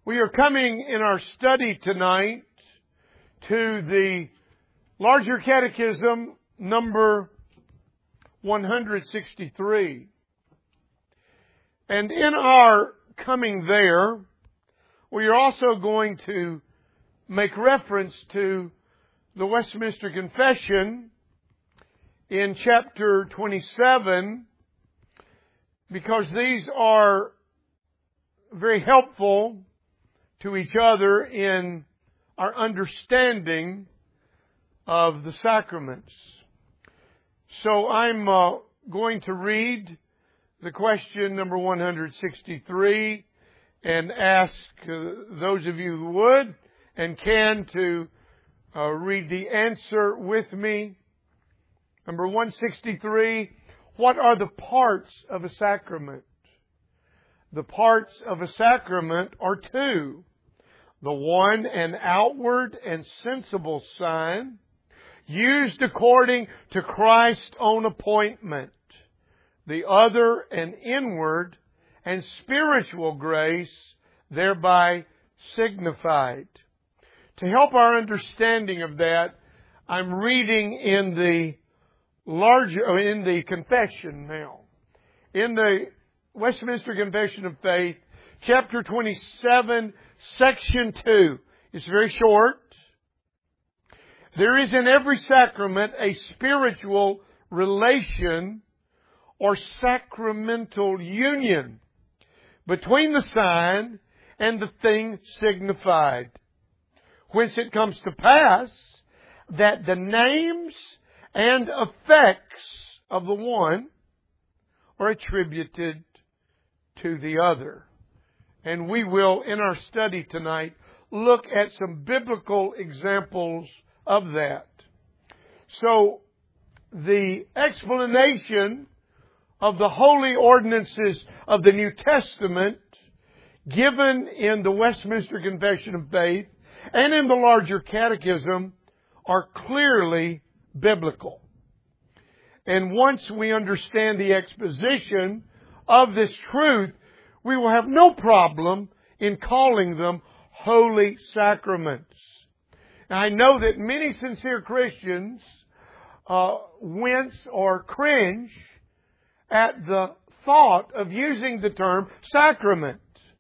We are coming in our study tonight to the Larger Catechism number 163. And in our coming there, we are also going to make reference to the Westminster Confession in chapter 27, because these are very helpful to each other in our understanding of the sacraments. So I'm going to read the question number 163 and ask those of you who would and can to read the answer with me. Number 163, what are the parts of a sacrament? The parts of a sacrament are two. The one, an outward and sensible sign, used according to Christ's own appointment. The other, an inward and spiritual grace, thereby signified. To help our understanding of that, I'm reading in the confession now. In the Westminster Confession of Faith, chapter 27, section 2. It's very short. There is in every sacrament a spiritual relation or sacramental union between the sign and the thing signified, whence it comes to pass that the names and effects of the one are attributed to the other. And we will, in our study tonight, look at some biblical examples of that. So, the explanation of the holy ordinances of the New Testament given in the Westminster Confession of Faith and in the Larger Catechism are clearly biblical. And once we understand the exposition of this truth, we will have no problem in calling them holy sacraments. Now, I know that many sincere Christians wince or cringe at the thought of using the term sacrament.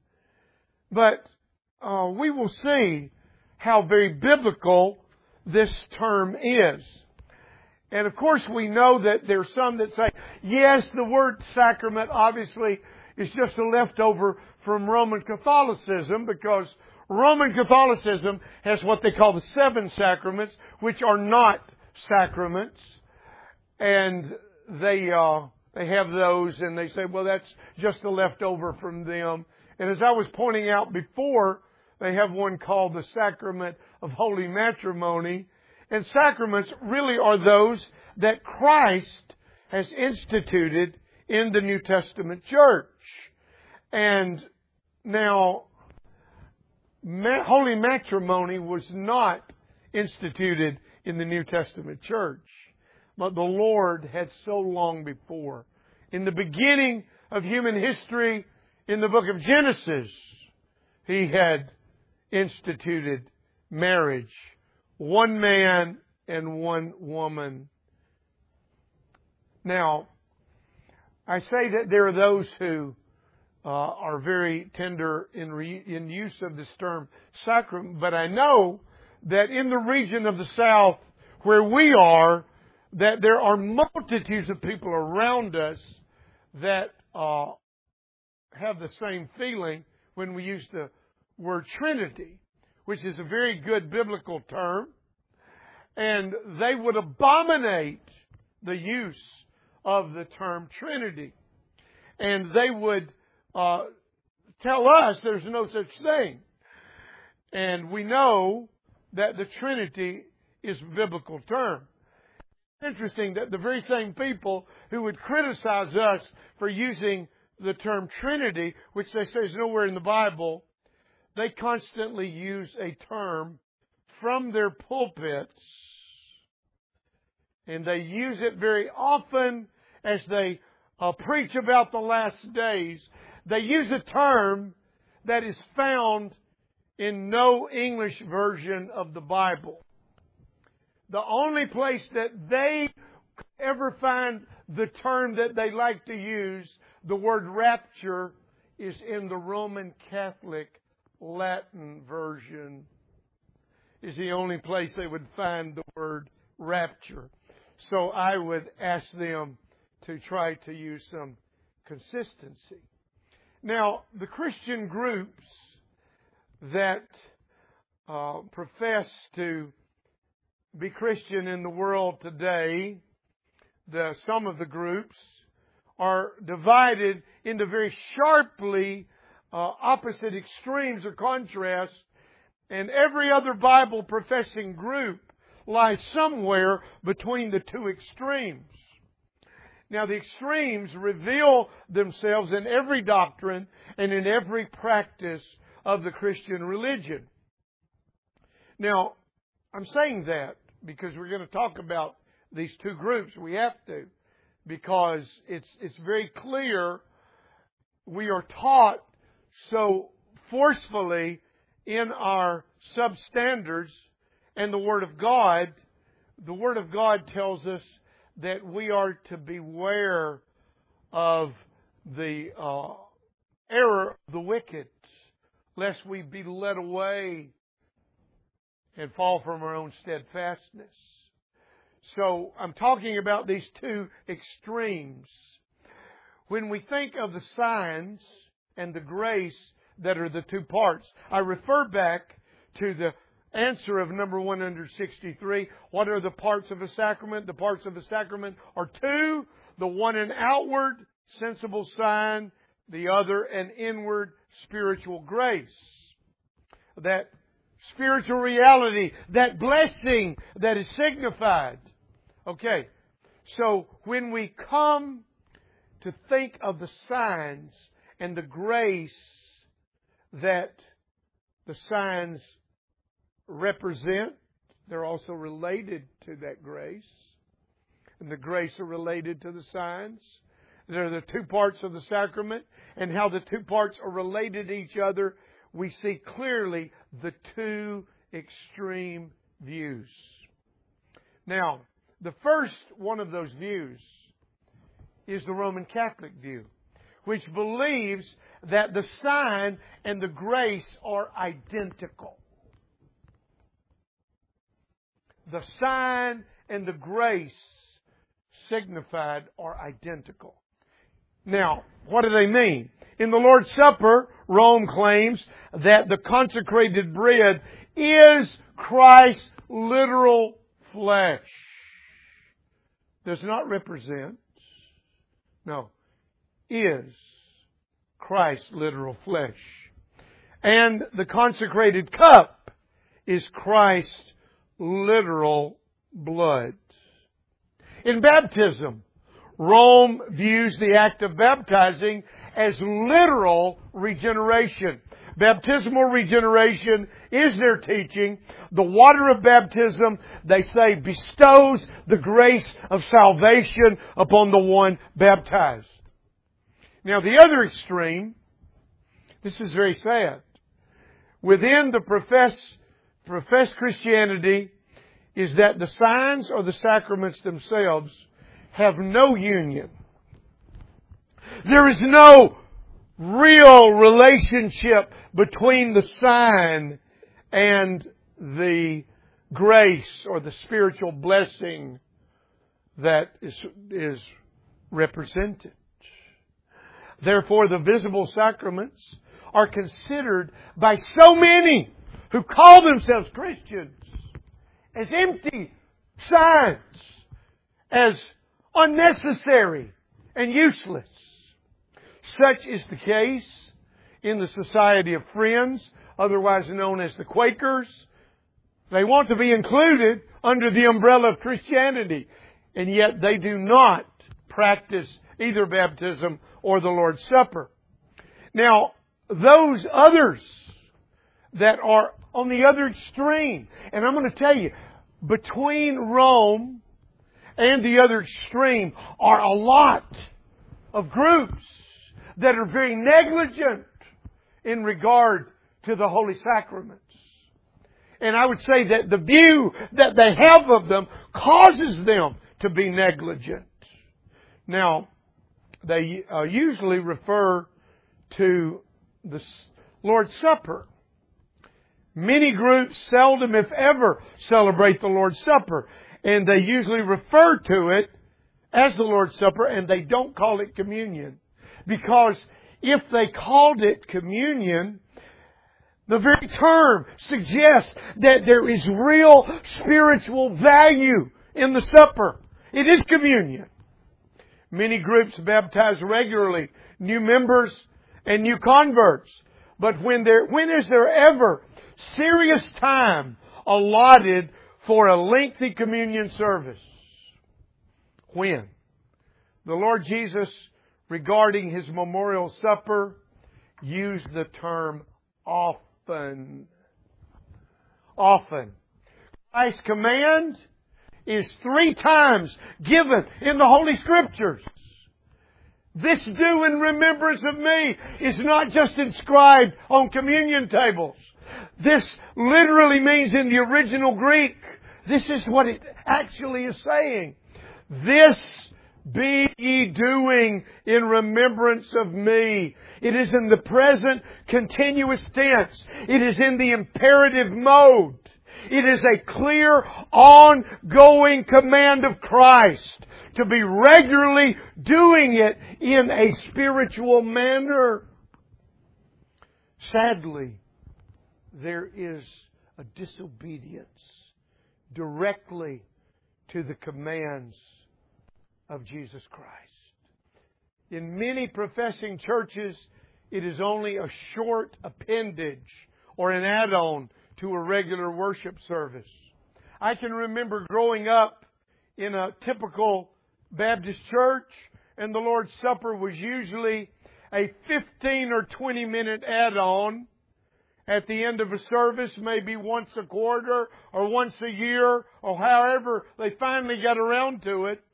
But we will see how very biblical this term is. And of course we know that there are some that say, yes, the word sacrament obviously is just a leftover from Roman Catholicism, because Roman Catholicism has what they call the 7 sacraments, which are not sacraments. And they have those, and they say, well, that's just a leftover from them. And as I was pointing out before, they have one called the Sacrament of Holy Matrimony. And sacraments really are those that Christ has instituted in the New Testament church. And now, holy matrimony was not instituted in the New Testament church, but the Lord had so long before. In the beginning of human history, in the book of Genesis, He had instituted marriage. One man and one woman. Now, I say that there are those who are very tender in use of this term sacrament, but I know that in the region of the South where we are, that there are multitudes of people around us that have the same feeling when we use the word Trinity, which is a very good biblical term, and they would abominate the use of the term Trinity. And they would tell us there's no such thing. And we know that the Trinity is a biblical term. It's interesting that the very same people who would criticize us for using the term Trinity, which they say is nowhere in the Bible, they constantly use a term from their pulpits, and they use it very often as they preach about the last days. They use a term that is found in no English version of the Bible. The only place that they ever find the term that they like to use, the word rapture, is in the Roman Catholic Latin version. Is the only place they would find the word rapture. So I would ask them to try to use some consistency. Now, the Christian groups that profess to be Christian in the world today, some of the groups are divided into very sharply opposite extremes or contrasts, and every other Bible-professing group lies somewhere between the two extremes. Now, the extremes reveal themselves in every doctrine and in every practice of the Christian religion. Now, I'm saying that because we're going to talk about these two groups. We have to, because it's very clear we are taught so forcefully in our substandards and the Word of God. The Word of God tells us that we are to beware of the error of the wicked, lest we be led away and fall from our own steadfastness. So I'm talking about these two extremes. When we think of the signs and the grace that are the two parts, I refer back to the answer of number 163. What are the parts of a sacrament? The parts of a sacrament are two. The one an outward, sensible sign. The other an inward, spiritual grace. That spiritual reality, that blessing that is signified. Okay, so when we come to think of the signs and the grace that the signs represent, they're also related to that grace. And the grace are related to the signs. They're the two parts of the sacrament. And how the two parts are related to each other, we see clearly the two extreme views. Now, the first one of those views is the Roman Catholic view, which believes that the sign and the grace are identical. The sign and the grace signified are identical. Now, what do they mean? In the Lord's Supper, Rome claims that the consecrated bread is Christ's literal flesh. Does not represent, no, is Christ's literal flesh. And the consecrated cup is Christ's literal blood. In baptism, Rome views the act of baptizing as literal regeneration. Baptismal regeneration is their teaching. The water of baptism, they say, bestows the grace of salvation upon the one baptized. Now, the other extreme, this is very sad. Within the professed Christianity is that the signs or the sacraments themselves have no union. There is no real relationship between the sign and the grace or the spiritual blessing that is represented. Therefore, the visible sacraments are considered by so many who call themselves Christians as empty signs, as unnecessary and useless. Such is the case in the Society of Friends, otherwise known as the Quakers. They want to be included under the umbrella of Christianity, and yet they do not practice either baptism or the Lord's Supper. Now, those others that are on the other extreme, and I'm going to tell you, between Rome and the other extreme are a lot of groups that are very negligent in regard to the Holy Sacraments. And I would say that the view that they have of them causes them to be negligent. Now, they usually refer to the Lord's Supper. Many groups seldom, if ever, celebrate the Lord's Supper. And they usually refer to it as the Lord's Supper, and they don't call it communion. Because if they called it communion, the very term suggests that there is real spiritual value in the supper. It is communion. Many groups baptize regularly new members and new converts. But when is there ever serious time allotted for a lengthy communion service? When? The Lord Jesus, regarding His memorial supper, used the term often. Often. Christ's command is 3 times given in the Holy Scriptures. This do in remembrance of me is not just inscribed on communion tables. This literally means in the original Greek, this is what it actually is saying. This be ye doing in remembrance of me. It is in the present continuous tense. It is in the imperative mode. It is a clear, ongoing command of Christ to be regularly doing it in a spiritual manner. Sadly, there is a disobedience directly to the commands of Jesus Christ. In many professing churches, it is only a short appendage or an add-on to a regular worship service. I can remember growing up in a typical Baptist church, and the Lord's Supper was usually a 15 or 20 minute add-on at the end of a service, maybe once a quarter or once a year, or however they finally got around to it.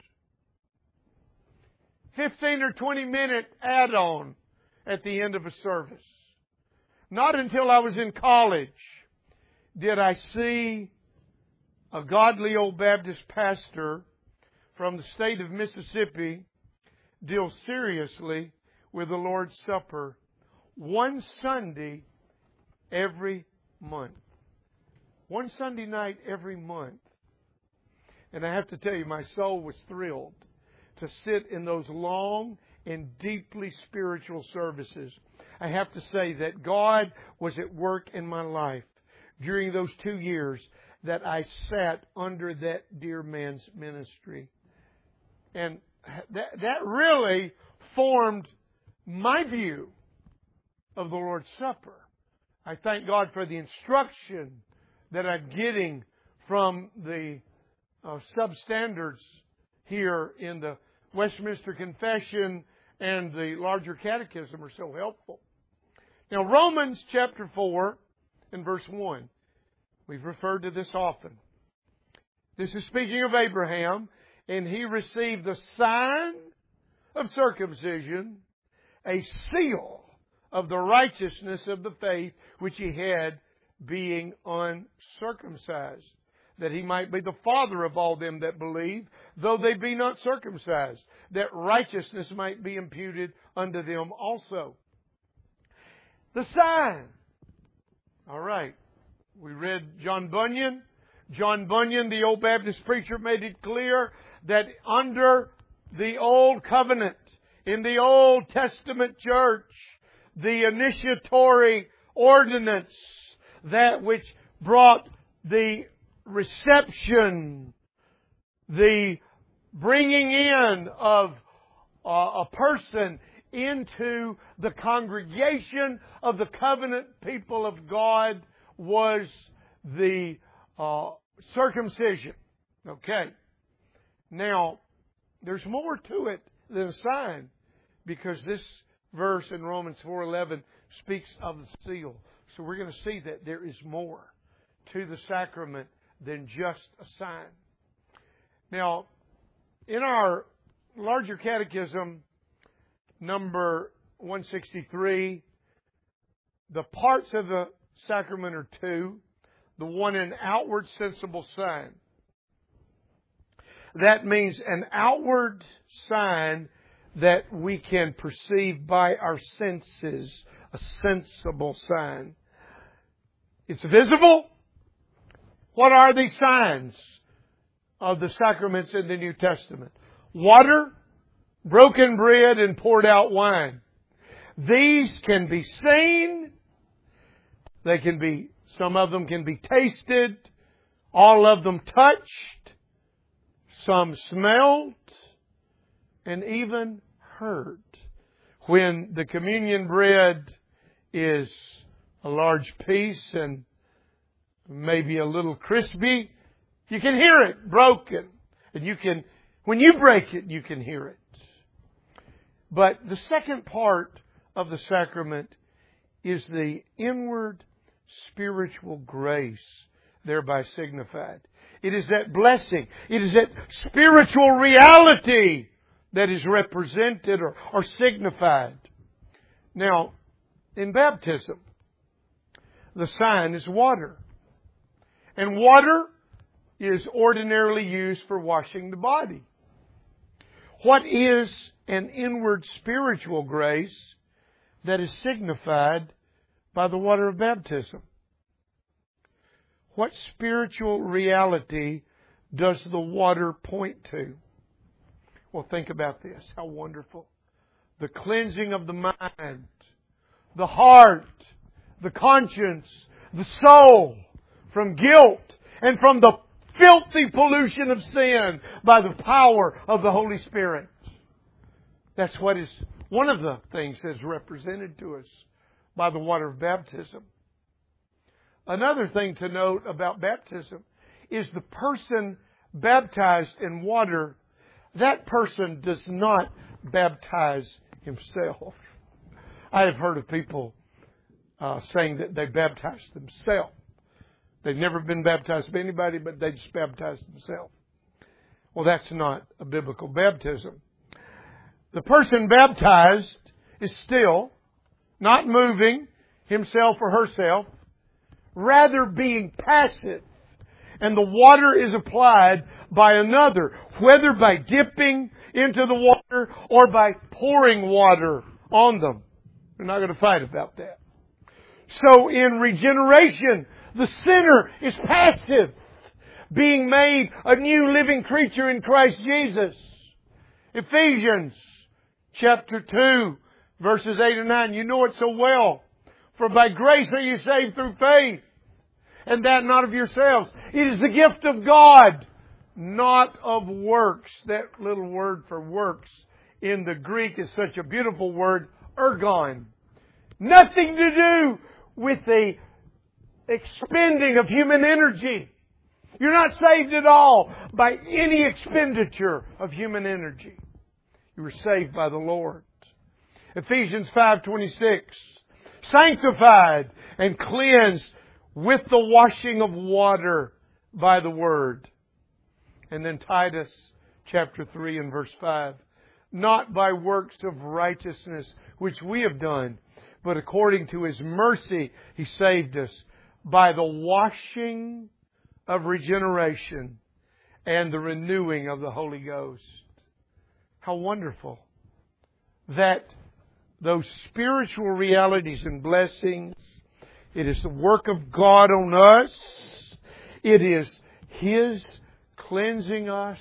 15 or 20 minute add-on at the end of a service. Not until I was in college did I see a godly old Baptist pastor from the state of Mississippi deal seriously with the Lord's Supper one Sunday every month. One Sunday night every month. And I have to tell you, my soul was thrilled to sit in those long and deeply spiritual services. I have to say that God was at work in my life during those 2 years that I sat under that dear man's ministry. And that really formed my view of the Lord's Supper. I thank God for the instruction that I'm getting from the substandards here in the Westminster Confession and the larger catechism are so helpful. Now, Romans chapter 4 and verse 1. We've referred to this often. This is speaking of Abraham, and he received the sign of circumcision, a seal of the righteousness of the faith which he had, being uncircumcised, that he might be the father of all them that believe, though they be not circumcised, that righteousness might be imputed unto them also. The sign. All right. We read John Bunyan. John Bunyan, the old Baptist preacher, made it clear that under the Old Covenant, in the Old Testament church, the initiatory ordinance, that which brought the reception, the bringing in of a person into the congregation of the covenant people of God, was the circumcision. Okay. Now, there's more to it than a sign, because this verse in Romans 4:11 speaks of the seal. So we're going to see that there is more to the sacrament than just a sign. Now, in our larger catechism, number 163, the parts of the sacrament are two. The one, an outward sensible sign. That means an outward sign that we can perceive by our senses. A sensible sign. It's visible. What are these signs of the sacraments in the New Testament? Water, broken bread, and poured out wine. These can be seen. They can be, some of them can be tasted. All of them touched. Some smelled. And even heard. When the communion bread is a large piece and maybe a little crispy, you can hear it broken. And you can, when you break it, you can hear it. But the second part of the sacrament is the inward spiritual grace thereby signified. It is that blessing. It is that spiritual reality that is represented or signified. Now, in baptism, the sign is water. And water is ordinarily used for washing the body. What is an inward spiritual grace that is signified by the water of baptism? What spiritual reality does the water point to? Well, think about this. How wonderful. The cleansing of the mind, the heart, the conscience, the soul from guilt and from the filthy pollution of sin by the power of the Holy Spirit. That's what is one of the things that is represented to us by the water of baptism. Another thing to note about baptism is the person baptized in water, that person does not baptize himself. I have heard of people saying that they baptize themselves. They've never been baptized by anybody, but they just baptize themselves. Well, that's not a biblical baptism. The person baptized is still not moving himself or herself, rather being passive. And the water is applied by another, whether by dipping into the water or by pouring water on them. We're not going to fight about that. So in regeneration, the sinner is passive, being made a new living creature in Christ Jesus. Ephesians chapter 2, verses 8 and 9. You know it so well. For by grace are you saved through faith, and that not of yourselves. It is the gift of God, not of works. That little word for works in the Greek is such a beautiful word, ergon. Nothing to do with the expending of human energy. You're not saved at all by any expenditure of human energy. You were saved by the Lord. Ephesians 5:26. Sanctified and cleansed with the washing of water by the Word. And then Titus chapter 3 and verse 5. Not by works of righteousness which we have done, but according to His mercy He saved us by the washing of regeneration and the renewing of the Holy Ghost. How wonderful that those spiritual realities and blessings, it is the work of God on us. It is His cleansing us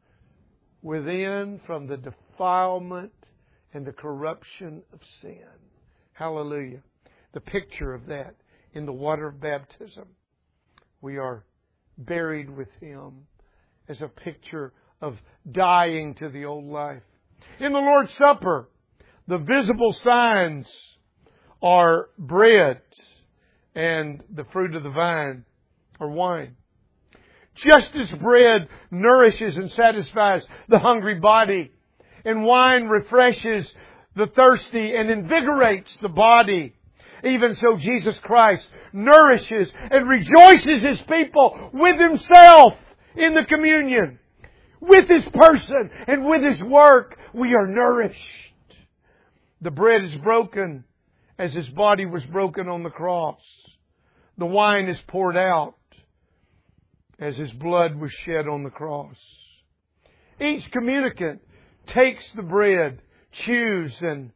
within from the defilement and the corruption of sin. Hallelujah. The picture of that in the water of baptism. We are buried with Him as a picture of dying to the old life. In the Lord's Supper, the visible signs are bread and the fruit of the vine or wine. Just as bread nourishes and satisfies the hungry body, and wine refreshes the thirsty and invigorates the body, even so Jesus Christ nourishes and rejoices His people with Himself in the communion. With His person and with His work, we are nourished. The bread is broken as His body was broken on the cross. the wine is poured out as His blood was shed on the cross. Each communicant takes the bread, chews and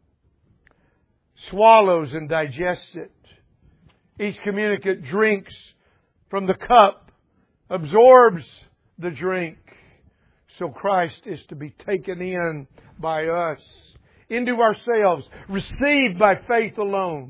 swallows and digests it. Each communicant drinks from the cup, absorbs the drink. So Christ is to be taken in by us, into ourselves, received by faith alone.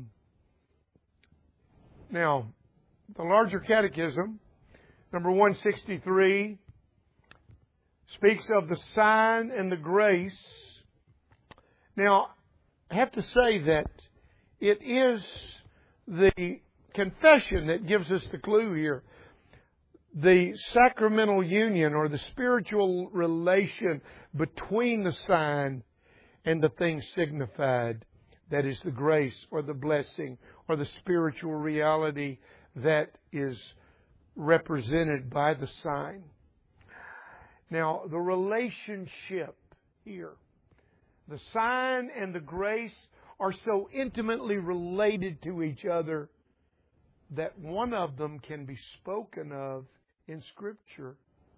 Now, the larger catechism, number 163, speaks of the sign and the grace. Now, I have to say that it is the confession that gives us the clue here. The sacramental union or the spiritual relation between the sign and the thing signified, that is the grace or the blessing or the spiritual reality that is represented by the sign. Now, the relationship here, the sign and the grace are so intimately related to each other that one of them can be spoken of in Scripture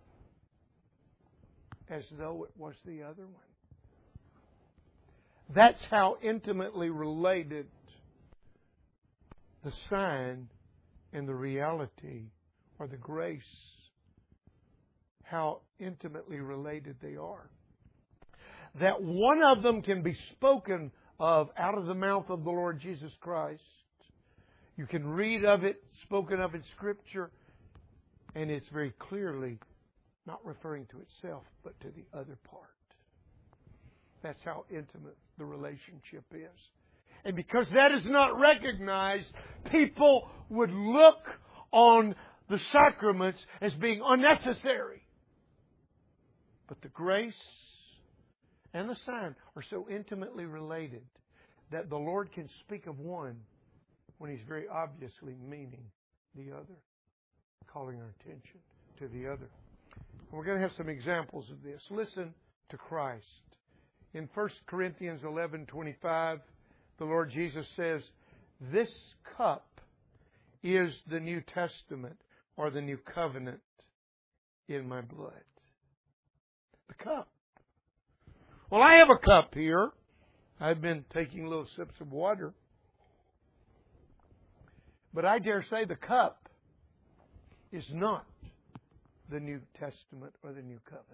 as though it was the other one. That's how intimately related the sign and the reality or the grace, how intimately related they are. That one of them can be spoken of out of the mouth of the Lord Jesus Christ. You can read of it, spoken of in Scripture, and it's very clearly not referring to itself, but to the other part. That's how intimate the relationship is. And because that is not recognized, people would look on the sacraments as being unnecessary. But the grace and the sign are so intimately related that the Lord can speak of one when He's very obviously meaning the other, calling our attention to the other. And we're going to have some examples of this. Listen to Christ. In 1 Corinthians 11:25, the Lord Jesus says, "This cup is the New Testament or the New Covenant in my blood." The cup. Well, I have a cup here. I've been taking little sips of water. But I dare say the cup is not the New Testament or the New Covenant.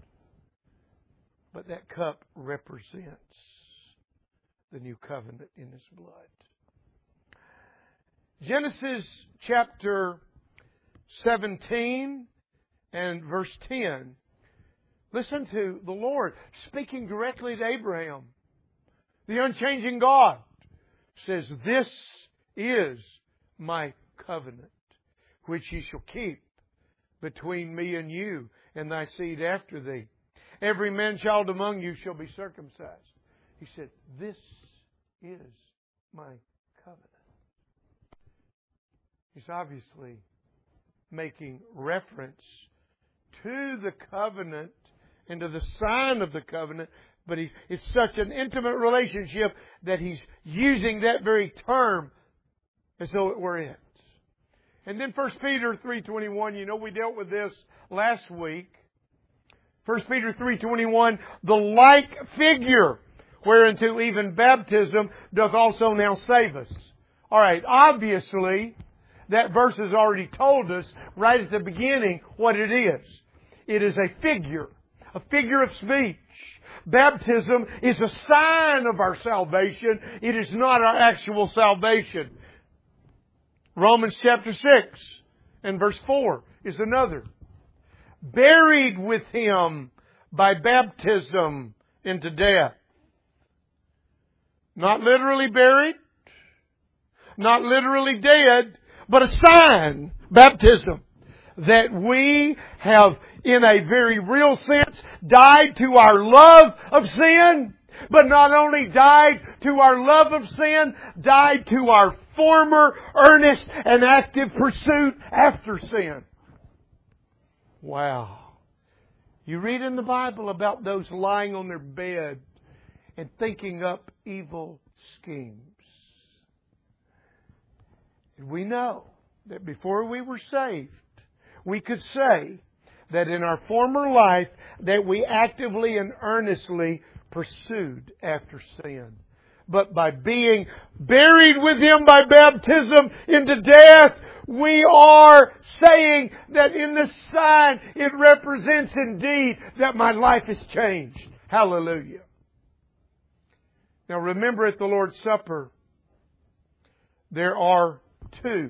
But that cup represents the New Covenant in His blood. Genesis chapter 17 and verse 10. Listen to the Lord speaking directly to Abraham. The unchanging God says, "This is my covenant, which ye shall keep between me and you and thy seed after thee. Every man-child among you shall be circumcised." He said, "This is my covenant." He's obviously making reference to the covenant and to the sign of the covenant, but it's such an intimate relationship that he's using that very term as though it were it. And then 1 Peter 3:21, we dealt with this last week. 1 Peter 3:21, "The like figure whereunto even baptism doth also now save us." All right, obviously, that verse has already told us right at the beginning what it is. It is a figure of speech. Baptism is a sign of our salvation. It is not our actual salvation. Romans chapter 6 and verse 4 is another. "Buried with Him by baptism into death." Not literally buried, not literally dead, but a sign, baptism, that we have, in a very real sense, died to our love of sin, but not only died to our love of sin, died to our former earnest and active pursuit after sin. Wow. You read in the Bible about those lying on their bed and thinking up evil schemes. We know that before we were saved, we could say that in our former life that we actively and earnestly pursued after sin. But by being buried with Him by baptism into death, we are saying that in this sign it represents indeed that my life has changed. Hallelujah. Now remember, at the Lord's Supper, there are two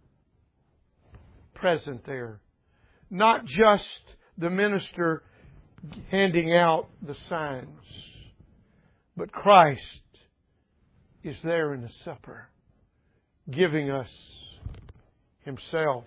present there. Not just the minister handing out the signs, but Christ is there in the supper, giving us Himself.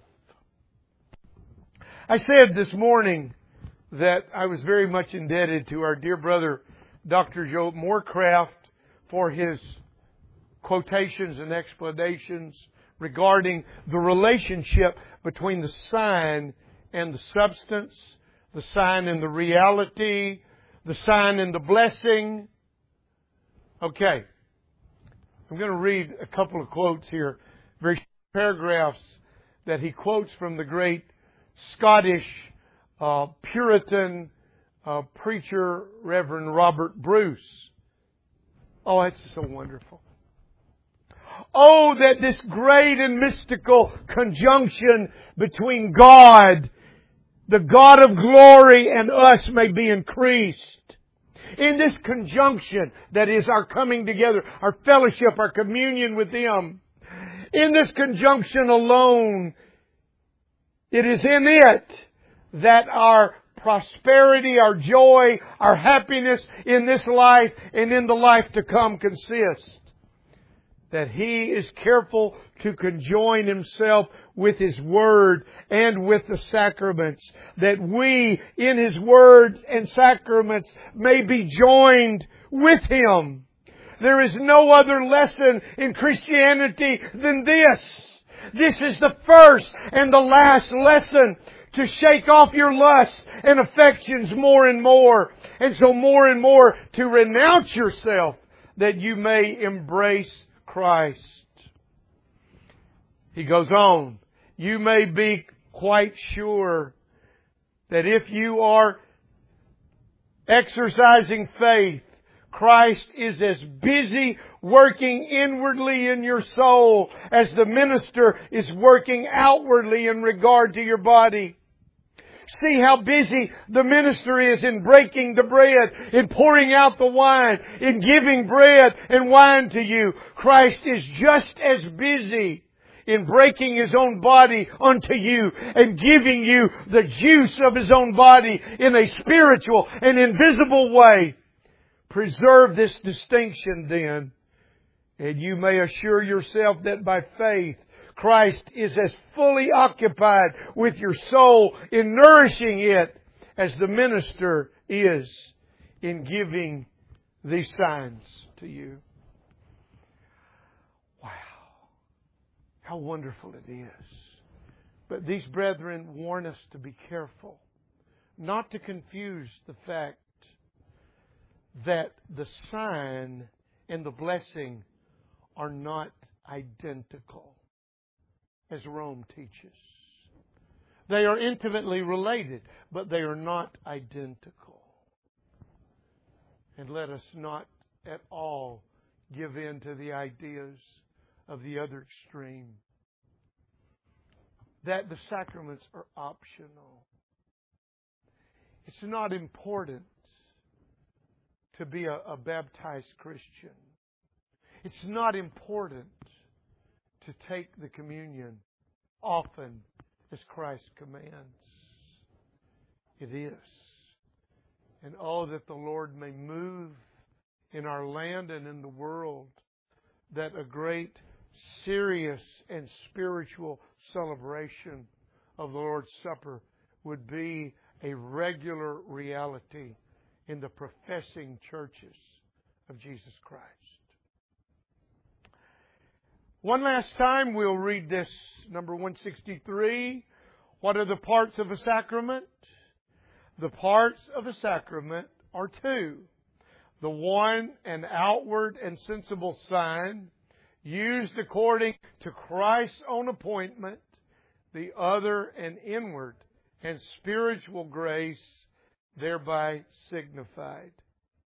I said this morning that I was very much indebted to our dear brother, Dr. Joe Moorcraft, for his quotations and explanations regarding the relationship between the sign and the substance, the sign and the reality, the sign and the blessing. Okay. I'm going to read a couple of quotes here, very short paragraphs that he quotes from the great Scottish Puritan preacher, Reverend Robert Bruce. Oh, that's so wonderful. Oh, that this great and mystical conjunction between God, the God of glory, and us may be increased. In this conjunction that is our coming together, our fellowship, our communion with Him, in this conjunction alone, it is in it that our prosperity, our joy, our happiness in this life and in the life to come consist. That He is careful to conjoin Himself with His Word and with the sacraments. That we, in His Word and sacraments, may be joined with Him. There is no other lesson in Christianity than this. This is the first and the last lesson to shake off your lust and affections more and more. And so more and more to renounce yourself that you may embrace Christ. He goes on. You may be quite sure that if you are exercising faith, Christ is as busy working inwardly in your soul as the minister is working outwardly in regard to your body. See how busy the minister is in breaking the bread, in pouring out the wine, in giving bread and wine to you. Christ is just as busy in breaking His own body unto you and giving you the juice of His own body in a spiritual and invisible way. Preserve this distinction then, and you may assure yourself that by faith, Christ is as fully occupied with your soul in nourishing it as the minister is in giving these signs to you. Wow. How wonderful it is. But these brethren warn us to be careful, not to confuse the fact that the sign and the blessing are not identical, as Rome teaches. They are intimately related, but they are not identical. And let us not at all give in to the ideas of the other extreme, that the sacraments are optional. It's not important to be a baptized Christian. It's not important to take the communion often as Christ commands. It is. And oh, that the Lord may move in our land and in the world, that a great, serious, and spiritual celebration of the Lord's Supper would be a regular reality in the professing churches of Jesus Christ. One last time, we'll read this, number 163. What are the parts of a sacrament? The parts of a sacrament are two. The one, an outward and sensible sign, used according to Christ's own appointment, the other an inward and spiritual grace thereby signified.